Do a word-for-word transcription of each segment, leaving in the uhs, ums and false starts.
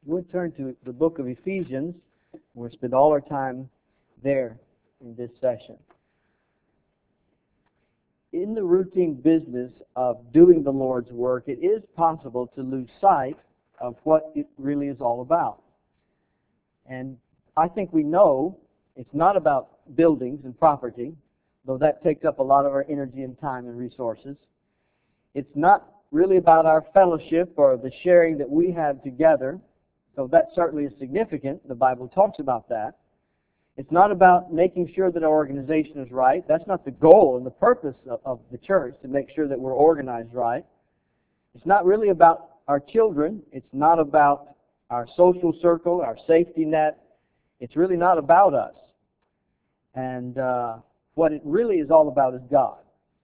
We'll turn to the book of Ephesians. We'll spend all our time there in this session. In the routine business of doing the Lord's work, it is possible to lose sight of what it really is all about. And I think we know it's not about buildings and property, though that takes up a lot of our energy and time and resources. It's not really about our fellowship or the sharing that we have together, so that certainly is significant. The Bible talks about that. It's not about making sure that our organization is right. That's not the goal and the purpose of, of the church, to make sure that we're organized right. It's not really about our children. It's not about our social circle, our safety net. It's really not about us. And uh, what it really is all about is God.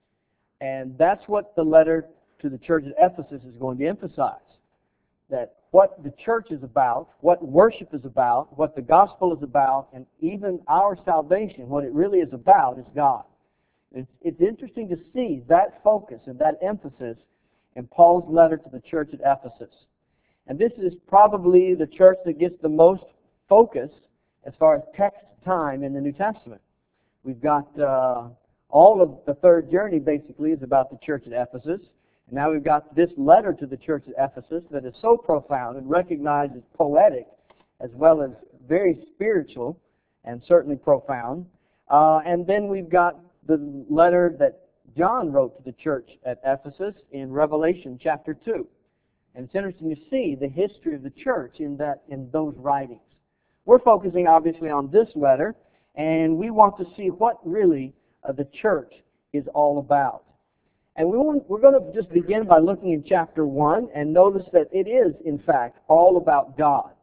And that's what the letter to the church at Ephesus is going to emphasize. That what the church is about, what worship is about, what the gospel is about, and even our salvation, what it really is about is God. It's, it's interesting to see that focus and that emphasis in Paul's letter to the church at Ephesus. And this is probably the church that gets the most focus as far as text time in the New Testament. We've got uh, all of the third journey basically is about the church at Ephesus. And now we've got this letter to the church at Ephesus that is so profound and recognized as poetic as well as very spiritual and certainly profound. Uh, and then we've got the letter that John wrote to the church at Ephesus in Revelation chapter two. And it's interesting to see the history of the church in that in those writings. We're focusing obviously on this letter, and we want to see what really uh, the church is all about. And we want, we're going to just begin by looking in chapter one and notice that it is, in fact, all about God.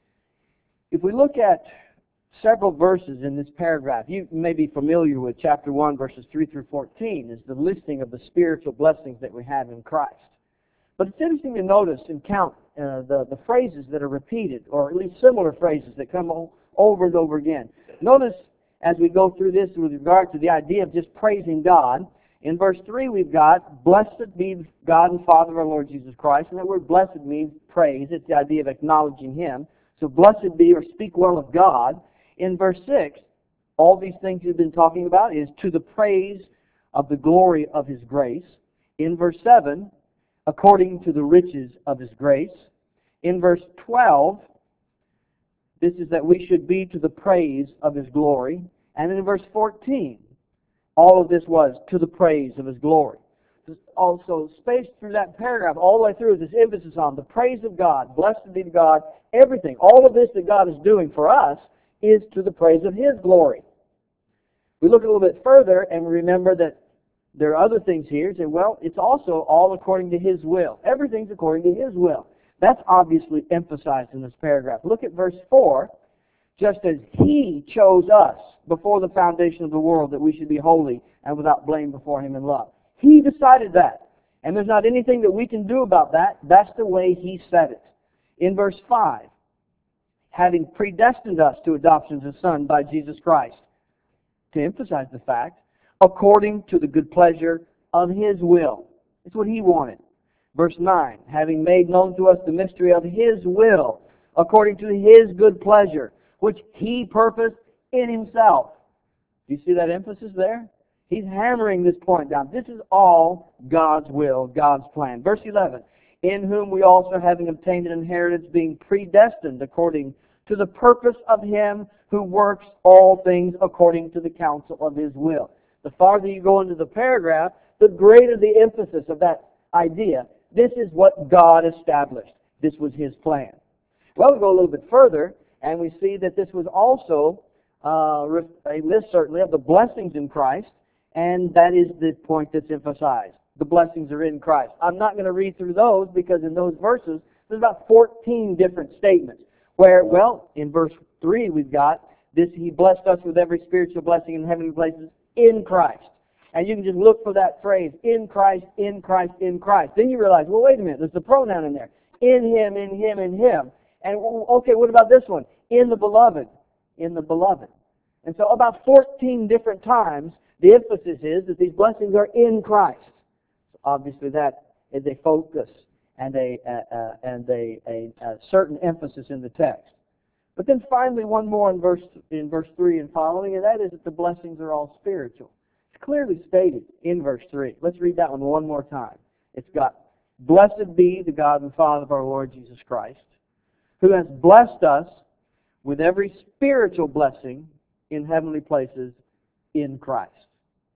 If we look at several verses in this paragraph, you may be familiar with chapter one, verses three through fourteen, is the listing of the spiritual blessings that we have in Christ. But it's interesting to notice and count uh, the, the phrases that are repeated, or at least similar phrases that come o- over and over again. Notice as we go through this with regard to the idea of just praising God. In verse three we've got, blessed be God and Father of our Lord Jesus Christ. And that word blessed means praise. It's the idea of acknowledging Him. So blessed be, or speak well of God. In verse six, all these things we've been talking about is to the praise of the glory of His grace. In verse seven, according to the riches of His grace. In verse twelve, this is that we should be to the praise of His glory. And in verse fourteen, all of this was to the praise of His glory. Also, spaced through that paragraph, all the way through, is this emphasis on the praise of God. Blessed be God. Everything, all of this that God is doing for us is to the praise of His glory. We look a little bit further and we remember that there are other things here. Say, well, it's also all according to His will. Everything's according to His will. That's obviously emphasized in this paragraph. Look at verse four. Just as He chose us before the foundation of the world that we should be holy and without blame before Him in love. He decided that. And there's not anything that we can do about that. That's the way He said it. In verse five, having predestined us to adoption as a son by Jesus Christ, to emphasize the fact, according to the good pleasure of His will. It's what He wanted. Verse nine, having made known to us the mystery of His will, according to His good pleasure, which He purposed in Himself. Do you see that emphasis there? He's hammering this point down. This is all God's will, God's plan. Verse eleven, in whom we also, having obtained an inheritance, being predestined according to the purpose of Him who works all things according to the counsel of His will. The farther you go into the paragraph, the greater the emphasis of that idea. This is what God established. This was His plan. Well, we go a little bit further, and we see that this was also uh, a list, certainly, of the blessings in Christ, and that is the point that's emphasized. The blessings are in Christ. I'm not going to read through those because in those verses, there's about fourteen different statements where, well, in verse three we've got this, He blessed us with every spiritual blessing in heavenly places in Christ. And you can just look for that phrase, in Christ, in Christ, in Christ. Then you realize, well, wait a minute, there's the pronoun in there. In Him, in Him, in Him. And, okay, what about this one? In the Beloved. In the Beloved. And so about fourteen different times, the emphasis is that these blessings are in Christ. So obviously that is a focus and a, uh, uh, and a, a, a a certain emphasis in the text. But then finally, one more in verse in verse three and following, and that is that the blessings are all spiritual. It's clearly stated in verse three. Let's read that one one more time. It's got, "Blessed be the God and Father of our Lord Jesus Christ, who has blessed us with every spiritual blessing in heavenly places in Christ."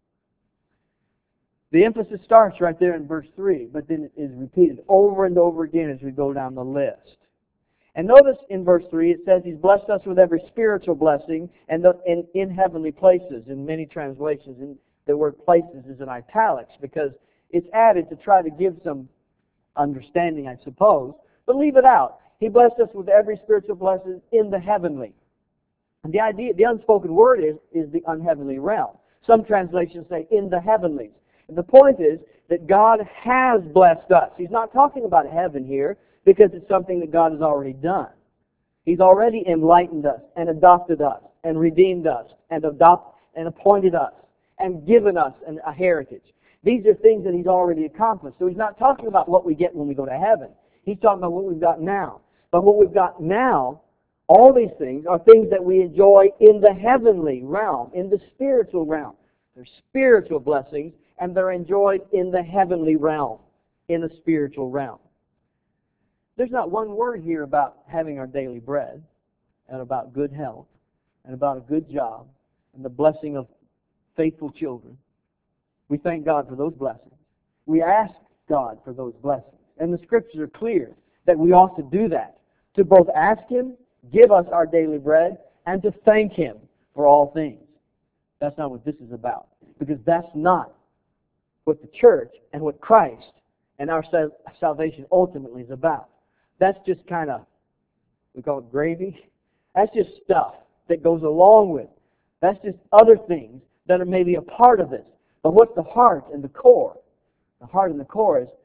The emphasis starts right there in verse three, but then it is repeated over and over again as we go down the list. And notice in verse three, it says He's blessed us with every spiritual blessing and the, in, in heavenly places. In many translations, and the word places is in italics because it's added to try to give some understanding, I suppose. But leave it out. He blessed us with every spiritual blessing in the heavenly. And the idea, the unspoken word is, is the unheavenly realm. Some translations say in the heavenlies. And the point is that God has blessed us. He's not talking about heaven here, because it's something that God has already done. He's already enlightened us and adopted us and redeemed us and adopt and appointed us and given us an, a heritage. These are things that He's already accomplished. So He's not talking about what we get when we go to heaven. He's talking about what we've got now. But what we've got now, all these things are things that we enjoy in the heavenly realm, in the spiritual realm. They're spiritual blessings, and they're enjoyed in the heavenly realm, in the spiritual realm. There's not one word here about having our daily bread, and about good health, and about a good job, and the blessing of faithful children. We thank God for those blessings. We ask God for those blessings. And the Scriptures are clear that we ought to do that, to both ask Him, give us our daily bread, and to thank Him for all things. That's not what this is about, because that's not what the church and what Christ and our salvation ultimately is about. That's just kind of, we call it gravy. That's just stuff that goes along with it. That's just other things that are maybe a part of this. But what's the heart and the core? The heart and the core is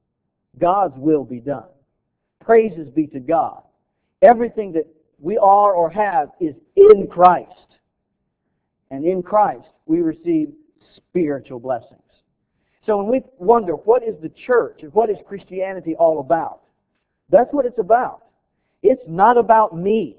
God's will be done. Praises be to God. Everything that we are or have is in Christ. And in Christ we receive spiritual blessings. So when we wonder, what is the church and what is Christianity all about? That's what it's about. It's not about me.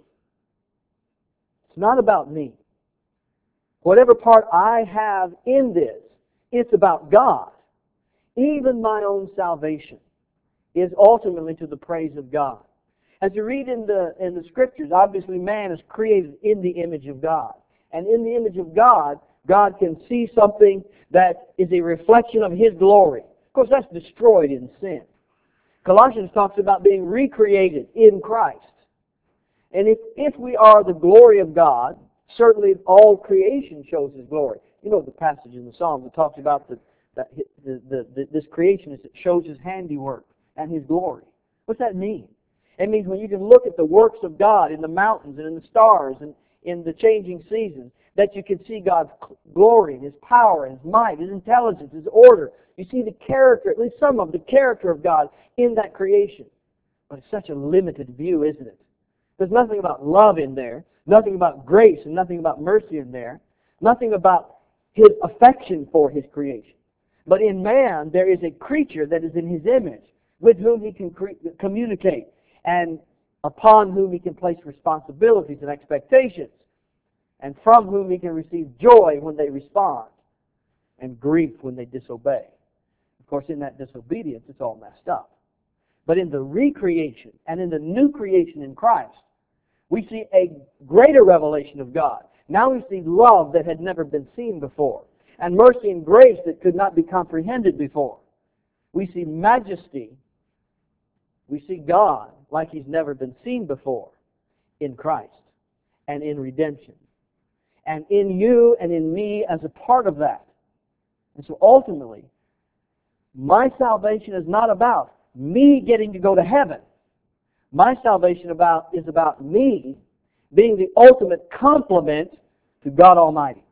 It's not about me. Whatever part I have in this, it's about God. Even my own salvation is ultimately to the praise of God. As you read in the, in the Scriptures, obviously man is created in the image of God. And in the image of God, God can see something that is a reflection of His glory. Of course, that's destroyed in sin. Colossians talks about being recreated in Christ. And if, if we are the glory of God, certainly all creation shows His glory. You know the passage in the Psalms that talks about the, the, the, the, the, this creation is it shows His handiwork and His glory. What's that mean? It means when you can look at the works of God in the mountains and in the stars and in the changing seasons, that you can see God's glory and His power and His might, His intelligence, His order. You see the character, at least some of the character of God in that creation. But it's such a limited view, isn't it? There's nothing about love in there, nothing about grace and nothing about mercy in there, nothing about His affection for His creation. But in man, there is a creature that is in His image, with whom He can cre- communicate, and upon whom He can place responsibilities and expectations, and from whom He can receive joy when they respond, and grief when they disobey. Of course, in that disobedience, it's all messed up. But in the recreation and in the new creation in Christ, we see a greater revelation of God. Now we see love that had never been seen before, and mercy and grace that could not be comprehended before. We see majesty. We see God like He's never been seen before in Christ and in redemption. And in you and in me as a part of that. And so ultimately, my salvation is not about me getting to go to heaven. My salvation about is about me being the ultimate complement to God Almighty.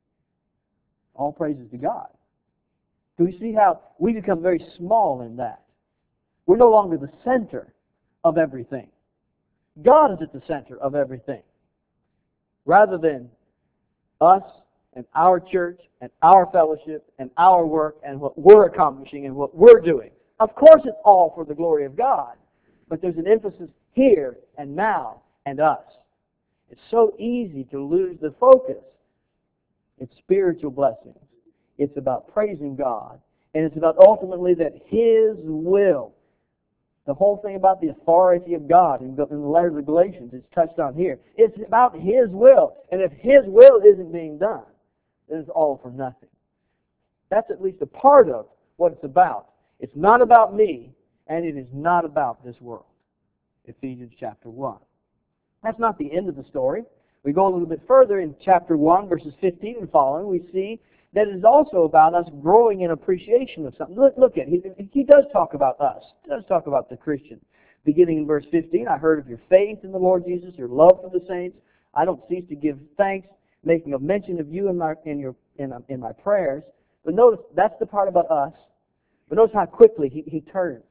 All praises to God. Do we see how we become very small in that? We're no longer the center of everything. God is at the center of everything. Rather than us and our church and our fellowship and our work and what we're accomplishing and what we're doing. Of course it's all for the glory of God. but there's an emphasis here and now and us. It's so easy to lose the focus. It's spiritual blessings. It's about praising God. And it's about ultimately that His will, the whole thing about the authority of God in the letter of the Galatians is touched on here. It's about His will. And if His will isn't being done, then it's all for nothing. That's at least a part of what it's about. It's not about me, and it is not about this world. Ephesians chapter one. That's not the end of the story. We go a little bit further in chapter one, verses fifteen and following. We see that it is also about us growing in appreciation of something. Look, look at it. He, he does talk about us. He does talk about the Christian. Beginning in verse fifteen, I heard of your faith in the Lord Jesus, your love for the saints. I don't cease to give thanks, making a mention of you in my in your in, in my prayers. But notice that's the part about us. But notice how quickly he, he turns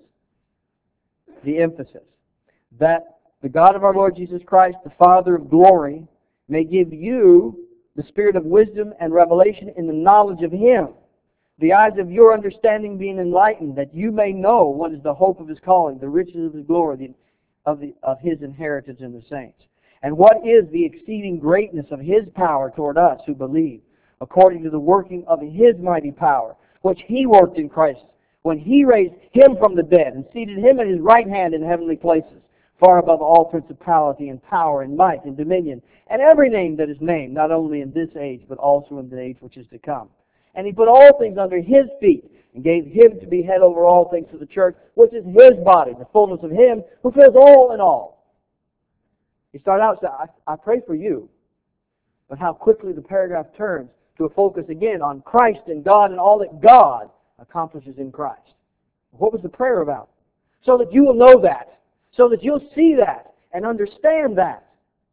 the emphasis. That the God of our Lord Jesus Christ, the Father of glory, may give you the spirit of wisdom and revelation in the knowledge of Him, the eyes of your understanding being enlightened, that you may know what is the hope of His calling, the riches of His glory, the, of, the, of His inheritance in the saints, and what is the exceeding greatness of His power toward us who believe, according to the working of His mighty power, which He worked in Christ, when He raised Him from the dead and seated Him at His right hand in heavenly places, far above all principality and power and might and dominion, and every name that is named, not only in this age, but also in the age which is to come. And He put all things under His feet, and gave Him to be head over all things to the church, which is His body, the fullness of Him who fills all in all. He started out saying, I, I pray for you, but how quickly the paragraph turns to a focus again on Christ and God and all that God accomplishes in Christ. What was the prayer about? So that you will know that. So that you'll see that and understand that.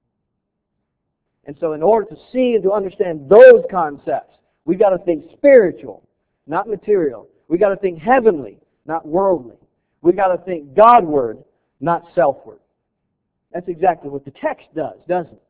And so in order to see and to understand those concepts, we've got to think spiritual, not material. We've got to think heavenly, not worldly. We've got to think Godward, not selfward. That's exactly what the text does, doesn't it?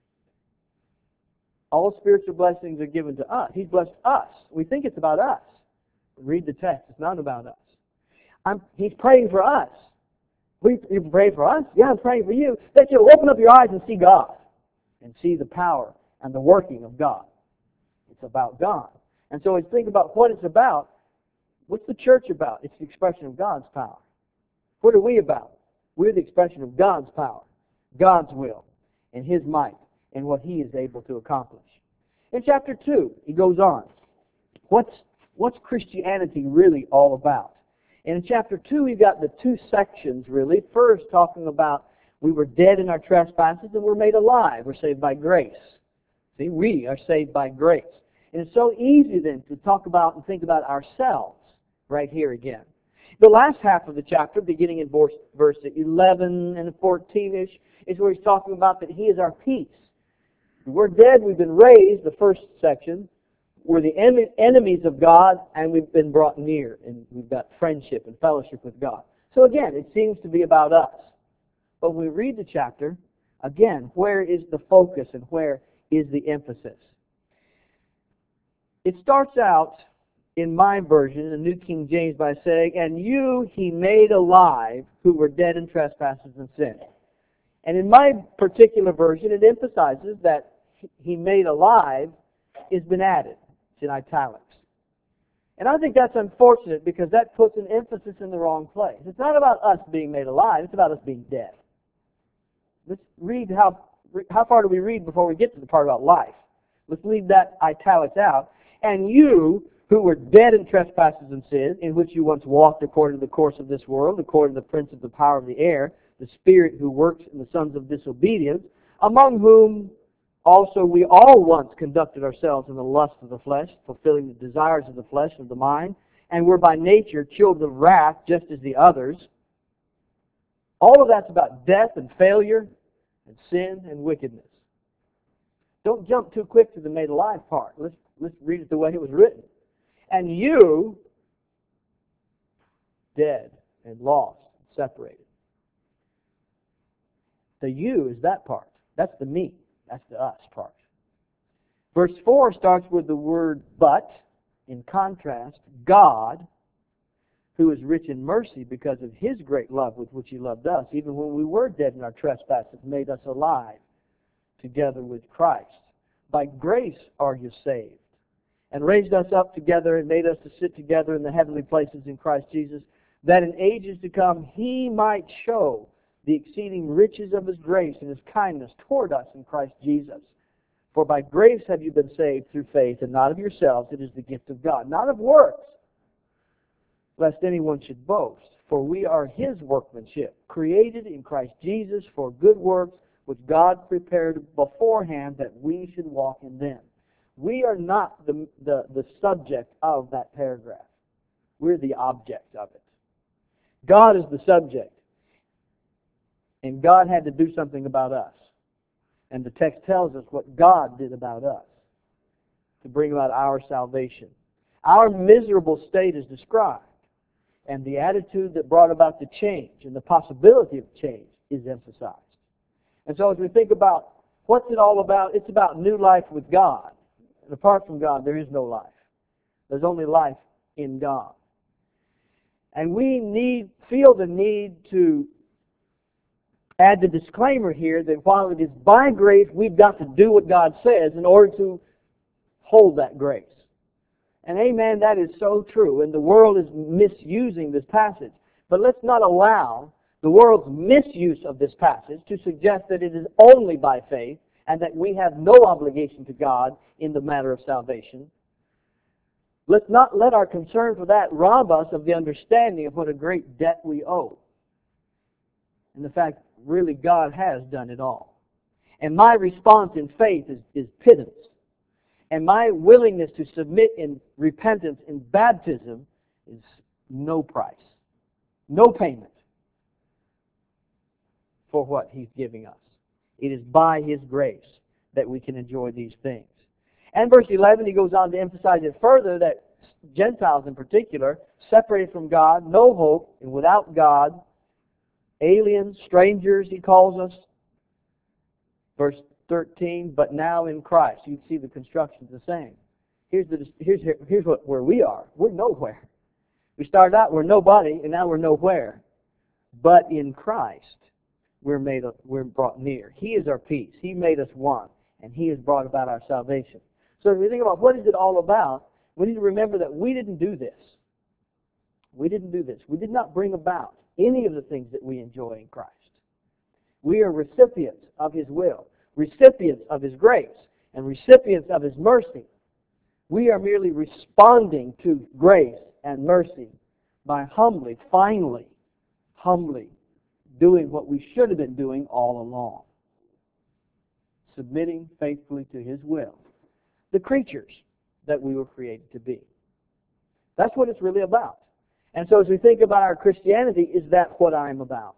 All spiritual blessings are given to us. He's blessed us. We think it's about us. Read the text. It's not about us. I'm, he's praying for us. We, you pray for us? Yeah, I'm praying for you. That you'll open up your eyes and see God. And see the power and the working of God. It's about God. And so as you think about what it's about, what's the church about? It's the expression of God's power. What are we about? We're the expression of God's power, God's will, and His might, and what He is able to accomplish. In chapter two, he goes on. What's, what's Christianity really all about? And in chapter two, we've got the two sections, really. First, talking about we were dead in our trespasses and we're made alive. We're saved by grace. See, we are saved by grace. And it's so easy then to talk about and think about ourselves right here again. The last half of the chapter, beginning in verse, verse eleven and fourteen-ish, is where he's talking about that He is our peace. We're dead, we've been raised, the first section. We're the en- enemies of God, and we've been brought near, and we've got friendship and fellowship with God. So again, it seems to be about us. But when we read the chapter, again, where is the focus and where is the emphasis? It starts out in my version, the New King James, by saying, and you He made alive who were dead in trespasses and sin. And in my particular version, it emphasizes that He made alive has been added. It's in italics. And I think that's unfortunate because that puts an emphasis in the wrong place. It's not about us being made alive, it's about us being dead. Let's read how, how far do we read before we get to the part about life? Let's leave that italics out. And you, who were dead in trespasses and sins, in which you once walked according to the course of this world, according to the prince of the power of the air, the spirit who works in the sons of disobedience, among whom also we all once conducted ourselves in the lust of the flesh, fulfilling the desires of the flesh and of the mind, and were by nature children of wrath, just as the others. All of that's about death and failure and sin and wickedness. Don't jump too quick to the made alive part. Let's, let's read it the way it was written. And you, dead and lost, separated. The you is that part. That's the me. That's the us part. Verse four starts with the word but. In contrast, God, who is rich in mercy because of His great love with which He loved us, even when we were dead in our trespasses, made us alive together with Christ. By grace are you saved, and raised us up together and made us to sit together in the heavenly places in Christ Jesus, that in ages to come He might show the exceeding riches of His grace and His kindness toward us in Christ Jesus. For by grace have you been saved through faith, and not of yourselves, it is the gift of God, not of works, lest anyone should boast. For we are His workmanship, created in Christ Jesus for good works, which God prepared beforehand that we should walk in them. We are not the, the, the subject of that paragraph. We're the object of it. God is the subject. And God had to do something about us. And the text tells us what God did about us to bring about our salvation. Our miserable state is described, and the attitude that brought about the change and the possibility of change is emphasized. And so as we think about what's it all about, it's about new life with God. And apart from God, there is no life. There's only life in God. And we need, feel the need to add the disclaimer here that while it is by grace, we've got to do what God says in order to hold that grace. And amen, that is so true. And the world is misusing this passage. But let's not allow the world's misuse of this passage to suggest that it is only by faith and that we have no obligation to God in the matter of salvation. Let's not let our concern for that rob us of the understanding of what a great debt we owe. And the fact, really, God has done it all. And my response in faith is, is pittance. And my willingness to submit in repentance in baptism is no price, no payment for what He's giving us. It is by His grace that we can enjoy these things. And verse eleven, he goes on to emphasize it further that Gentiles in particular, separated from God, no hope, and without God, aliens, strangers, he calls us. Verse thirteen, but now in Christ. You see the construction's the same. Here's the here's here's what where we are. We're nowhere. We started out we're nobody, and now we're nowhere. But in Christ, we're made we're brought near. He is our peace. He made us one, and He has brought about our salvation. So if we think about what is it all about, we need to remember that we didn't do this. We didn't do this. We did not bring about any of the things that we enjoy in Christ. We are recipients of His will, recipients of His grace, and recipients of His mercy. We are merely responding to grace and mercy by humbly, finally, humbly doing what we should have been doing all along. Submitting faithfully to His will. The creatures that we were created to be. That's what it's really about. And so as we think about our Christianity, is that what I'm about?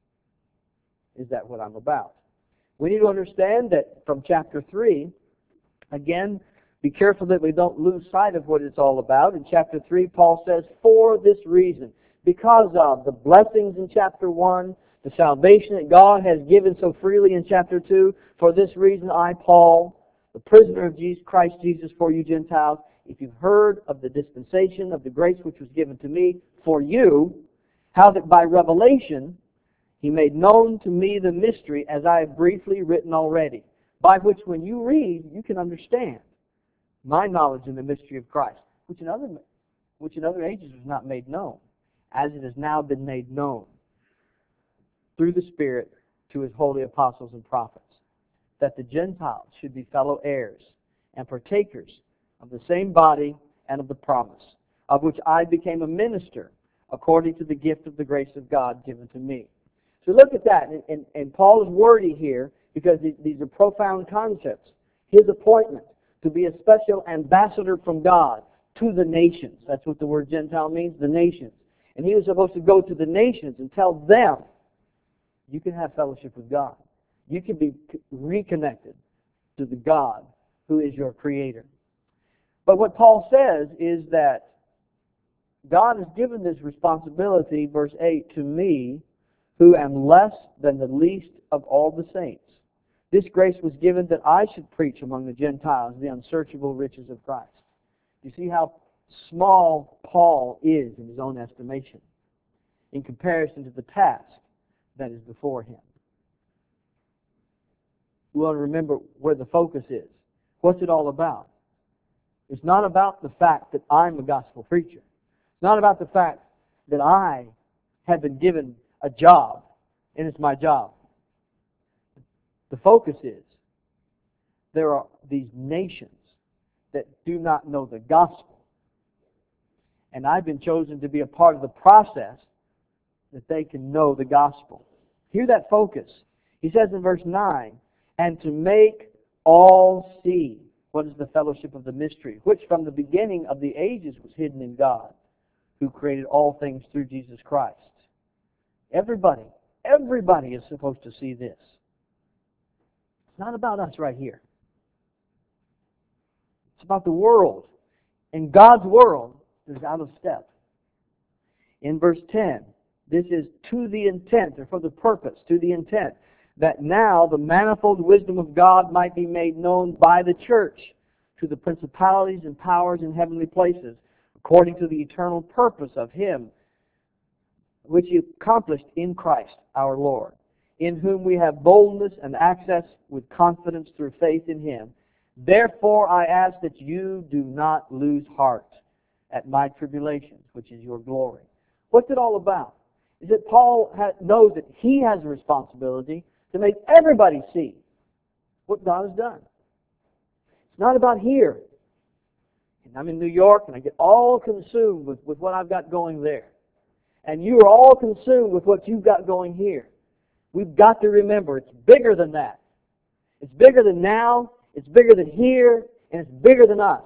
Is that what I'm about? We need to understand that from chapter three, again, be careful that we don't lose sight of what it's all about. In chapter three, Paul says, for this reason, because of the blessings in chapter one, the salvation that God has given so freely in chapter two, for this reason I, Paul, the prisoner of Jesus, Christ Jesus for you Gentiles, if you've heard of the dispensation of the grace which was given to me for you, how that by revelation He made known to me the mystery, as I have briefly written already, by which when you read, you can understand my knowledge in the mystery of Christ, which in other, which in other ages was not made known, as it has now been made known through the Spirit to His holy apostles and prophets, that the Gentiles should be fellow heirs and partakers of the same body and of the promise, of which I became a minister according to the gift of the grace of God given to me. So look at that, and, and, and Paul is wordy here because these are profound concepts. His appointment to be a special ambassador from God to the nations. That's what the word Gentile means, the nations. And he was supposed to go to the nations and tell them, you can have fellowship with God. You can be reconnected to the God who is your Creator. But what Paul says is that God has given this responsibility, verse eight, to me, who am less than the least of all the saints. This grace was given that I should preach among the Gentiles the unsearchable riches of Christ. You see how small Paul is in his own estimation in comparison to the task that is before him. We want to remember where the focus is. What's it all about? It's not about the fact that I'm a gospel preacher. It's not about the fact that I have been given a job, and it's my job. The focus is there are these nations that do not know the gospel. And I've been chosen to be a part of the process that they can know the gospel. Hear that focus. He says in verse nine, and to make all see what is the fellowship of the mystery, which from the beginning of the ages was hidden in God, who created all things through Jesus Christ. Everybody, everybody is supposed to see this. It's not about us right here. It's about the world. And God's world is out of step. In verse ten, this is to the intent, or for the purpose, to the intent, that now the manifold wisdom of God might be made known by the church to the principalities and powers in heavenly places, according to the eternal purpose of Him, which He accomplished in Christ our Lord, in whom we have boldness and access with confidence through faith in Him. Therefore I ask that you do not lose heart at my tribulations, which is your glory. What's it all about? Is that Paul knows that he has a responsibility to make everybody see what God has done. It's not about here. And I'm in New York and I get all consumed with, with what I've got going there. And you are all consumed with what you've got going here. We've got to remember it's bigger than that. It's bigger than now, it's bigger than here, and it's bigger than us.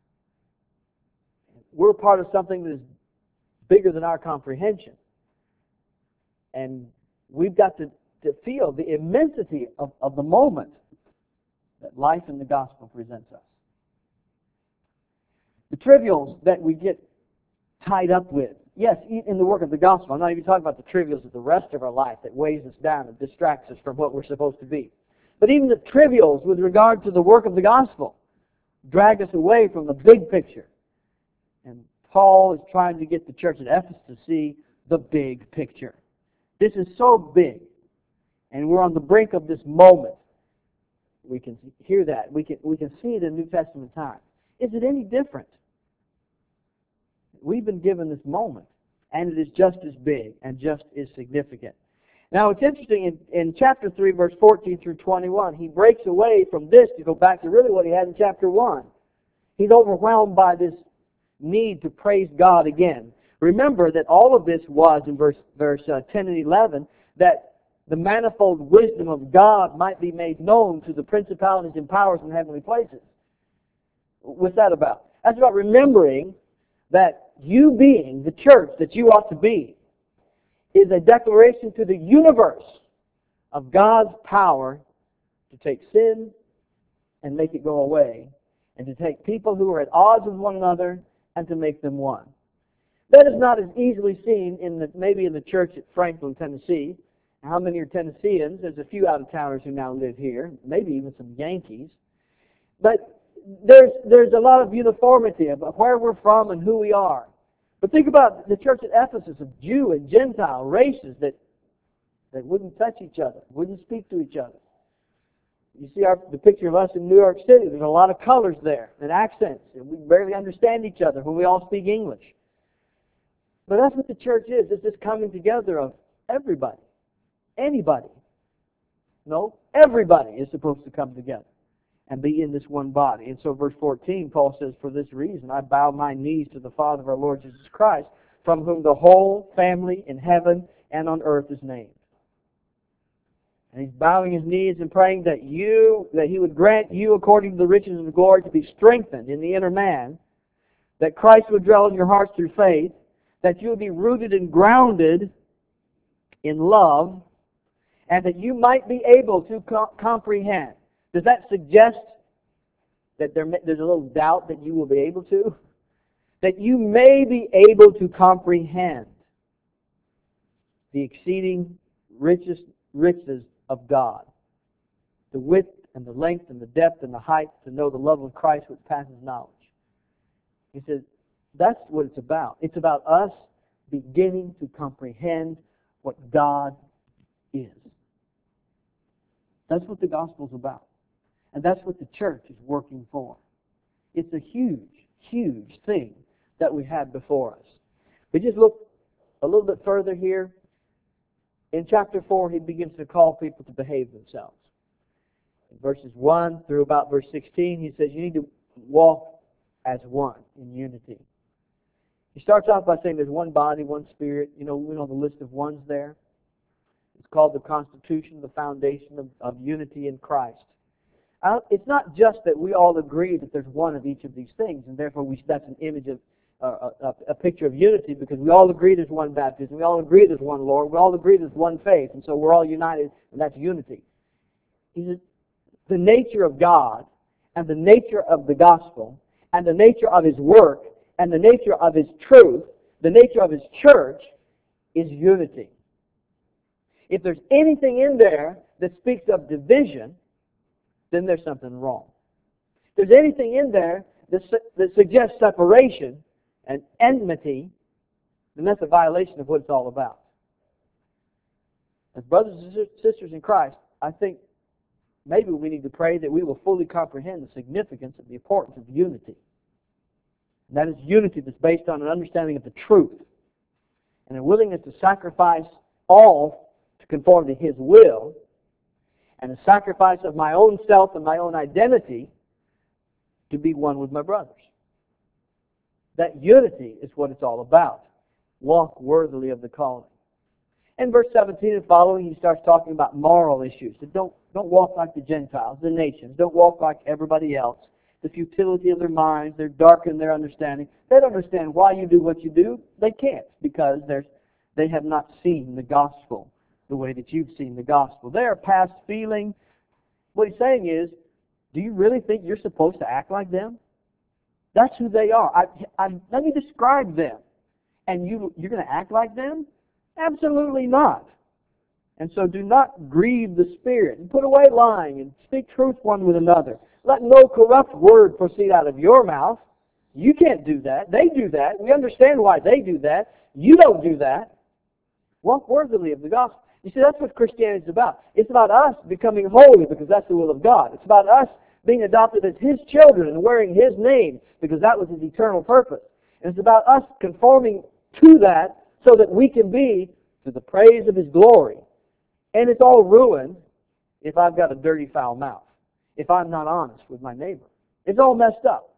We're part of something that is bigger than our comprehension. And we've got to, to feel the immensity of, of the moment that life in the gospel presents us. The trivials that we get tied up with, yes, in the work of the gospel. I'm not even talking about the trivials of the rest of our life that weighs us down and distracts us from what we're supposed to be. But even the trivials with regard to the work of the gospel drag us away from the big picture. And Paul is trying to get the church at Ephesus to see the big picture. This is so big, and we're on the brink of this moment. We can hear that. We can, we can see it in New Testament times. Is it any different? We've been given this moment, and it is just as big and just as significant. Now, it's interesting, in, in chapter three, verse fourteen through twenty-one, he breaks away from this to go back to really what he had in chapter one. He's overwhelmed by this need to praise God again. Remember that all of this was, in verse, verse uh, ten and eleven, that the manifold wisdom of God might be made known to the principalities and powers in heavenly places. What's that about? That's about remembering that you being the church that you ought to be is a declaration to the universe of God's power to take sin and make it go away, and to take people who are at odds with one another and to make them one. That is not as easily seen in the maybe in the church at Franklin, Tennessee. How many are Tennesseans? There's a few out-of-towners who now live here, maybe even some Yankees. But there's there's a lot of uniformity about where we're from and who we are. But think about the church at Ephesus of Jew and Gentile races that, that wouldn't touch each other, wouldn't speak to each other. You see our, the picture of us in New York City. There's a lot of colors there and accents, and we barely understand each other when we all speak English. But that's what the church is. It's this coming together of everybody. Anybody. No, everybody is supposed to come together and be in this one body. And so verse fourteen, Paul says, for this reason I bow my knees to the Father of our Lord Jesus Christ, from whom the whole family in heaven and on earth is named. And he's bowing his knees and praying that you, that he would grant you, according to the riches of the glory, to be strengthened in the inner man, that Christ would dwell in your hearts through faith, that you would be rooted and grounded in love, and that you might be able to co- comprehend. Does that suggest that there may, there's a little doubt that you will be able to? That you may be able to comprehend the exceeding richest riches of God, the width and the length and the depth and the height, to know the love of Christ which passes knowledge. He says, That's what it's about. It's about us beginning to comprehend what God is. That's what the gospel's about. And that's what the church is working for. It's a huge, huge thing that we have before us. We just look a little bit further here. In chapter four, he begins to call people to behave themselves. In verses one through about verse sixteen, he says you need to walk as one in unity. He starts off by saying there's one body, one spirit. You know, we know the list of ones there. It's called the constitution, the foundation of, of unity in Christ. Uh, it's not just that we all agree that there's one of each of these things, and therefore we, that's an image of uh, a, a picture of unity, because we all agree there's one baptism, we all agree there's one Lord, we all agree there's one faith, and so we're all united, and that's unity. He says the nature of God and the nature of the gospel and the nature of His work and the nature of His truth, the nature of His church, is unity. If there's anything in there that speaks of division, then there's something wrong. If there's anything in there that, su- that suggests separation and enmity, then that's a violation of what it's all about. As brothers and sisters in Christ, I think maybe we need to pray that we will fully comprehend the significance of the importance of unity. And that is unity that's based on an understanding of the truth and a willingness to sacrifice all to conform to His will, and a sacrifice of my own self and my own identity to be one with my brothers. That unity is what it's all about. Walk worthily of the calling. In verse seventeen and following, he starts talking about moral issues. So don't, don't walk like the Gentiles, the nations. Don't walk like everybody else. The futility of their minds, they're darkened their understanding. They don't understand why you do what you do. They can't, because there's, they have not seen the gospel the way that you've seen the gospel. They are past feeling. What he's saying is, do you really think you're supposed to act like them? That's who they are. I, I, let me describe them. And you, you're going to act like them? Absolutely not. And so do not grieve the Spirit. And put away lying and speak truth one with another. Let no corrupt word proceed out of your mouth. You can't do that. They do that. We understand why they do that. You don't do that. Walk worthily of the gospel. You see, that's what Christianity is about. It's about us becoming holy because that's the will of God. It's about us being adopted as His children and wearing His name because that was His eternal purpose. And it's about us conforming to that so that we can be to the praise of His glory. And it's all ruined if I've got a dirty, foul mouth, if I'm not honest with my neighbor. It's all messed up.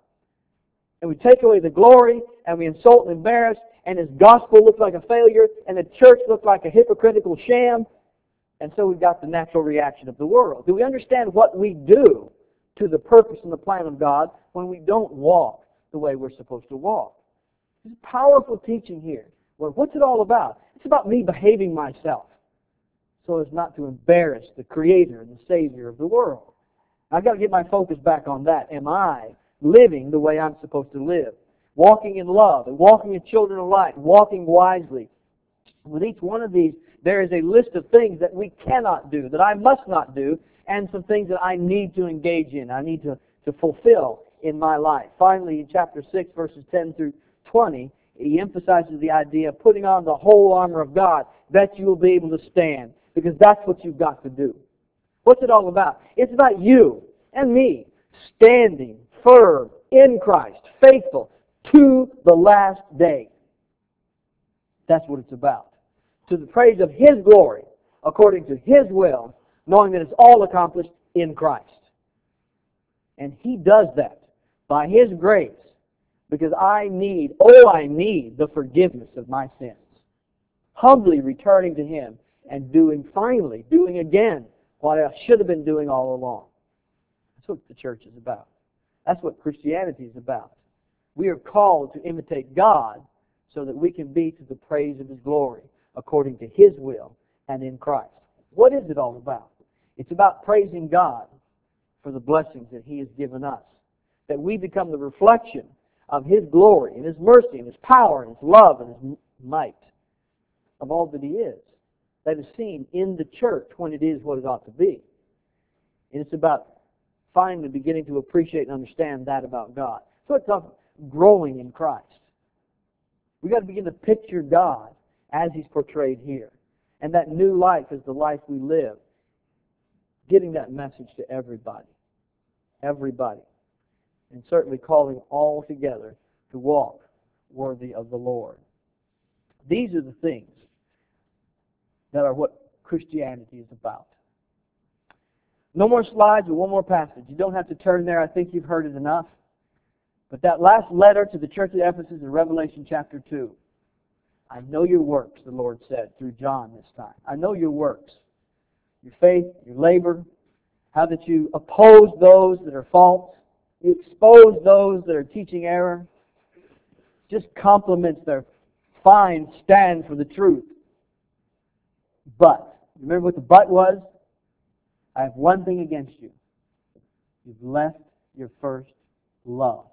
And we take away the glory, and we insult and embarrass, and His gospel looks like a failure, and the church looks like a hypocritical sham, and so we've got the natural reaction of the world. Do we understand what we do to the purpose and the plan of God when we don't walk the way we're supposed to walk? There's powerful teaching here. Well, what's it all about? It's about me behaving myself so as not to embarrass the Creator and the Savior of the world. I've got to get my focus back on that. Am I living the way I'm supposed to live? Walking in love, and walking as children of light, walking wisely. With each one of these, there is a list of things that we cannot do, that I must not do, and some things that I need to engage in, I need to, to fulfill in my life. Finally, in chapter six, verses ten through twenty, he emphasizes the idea of putting on the whole armor of God that you will be able to stand, because that's what you've got to do. What's it all about? It's about you and me standing firm in Christ, faithful to the last day. That's what it's about. To the praise of His glory, according to His will, knowing that it's all accomplished in Christ. And He does that by His grace, because I need, oh, I need the forgiveness of my sins. Humbly returning to Him and doing, finally, doing again what I should have been doing all along. That's what the church is about. That's what Christianity is about. We are called to imitate God so that we can be to the praise of His glory, according to His will and in Christ. What is it all about? It's about praising God for the blessings that He has given us, that we become the reflection of His glory and His mercy and His power and His love and His might of all that He is. That is seen in the church when it is what it ought to be. And it's about finally beginning to appreciate and understand that about God. So it's about growing in Christ. We've got to begin to picture God as He's portrayed here. And that new life is the life we live. Getting that message to everybody. Everybody. And certainly calling all together to walk worthy of the Lord. These are the things that are what Christianity is about. No more slides, but one more passage. You don't have to turn there. I think you've heard it enough. But that last letter to the church of Ephesus in Revelation chapter two. I know your works, the Lord said through John this time. I know your works. Your faith, your labor, how that you oppose those that are false. You expose those that are teaching error. Just compliments their fine stand for the truth. But, remember what the but was? I have one thing against you. You've left your first love.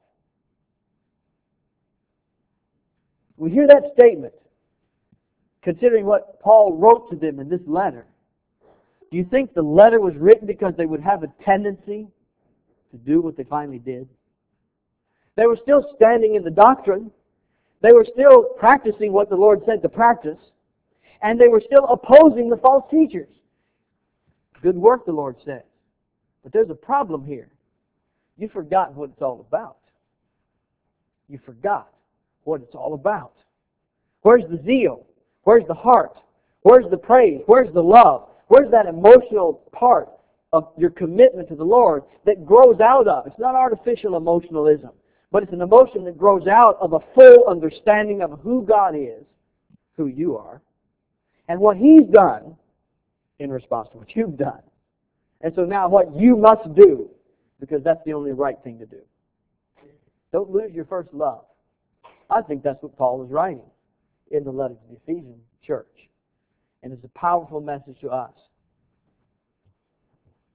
We hear that statement, considering what Paul wrote to them in this letter. Do you think the letter was written because they would have a tendency to do what they finally did? They were still standing in the doctrine. They were still practicing what the Lord said to practice. And they were still opposing the false teachers. Good work, the Lord says. But there's a problem here. You've forgotten what it's all about. You forgot what it's all about. Where's the zeal? Where's the heart? Where's the praise? Where's the love? Where's that emotional part of your commitment to the Lord that grows out of? It's not artificial emotionalism, but it's an emotion that grows out of a full understanding of who God is, who you are, and what He's done in response to what you've done. And so now what you must do, because that's the only right thing to do. Don't lose your first love. I think that's what Paul is writing in the letter to the Ephesian church. And it's a powerful message to us.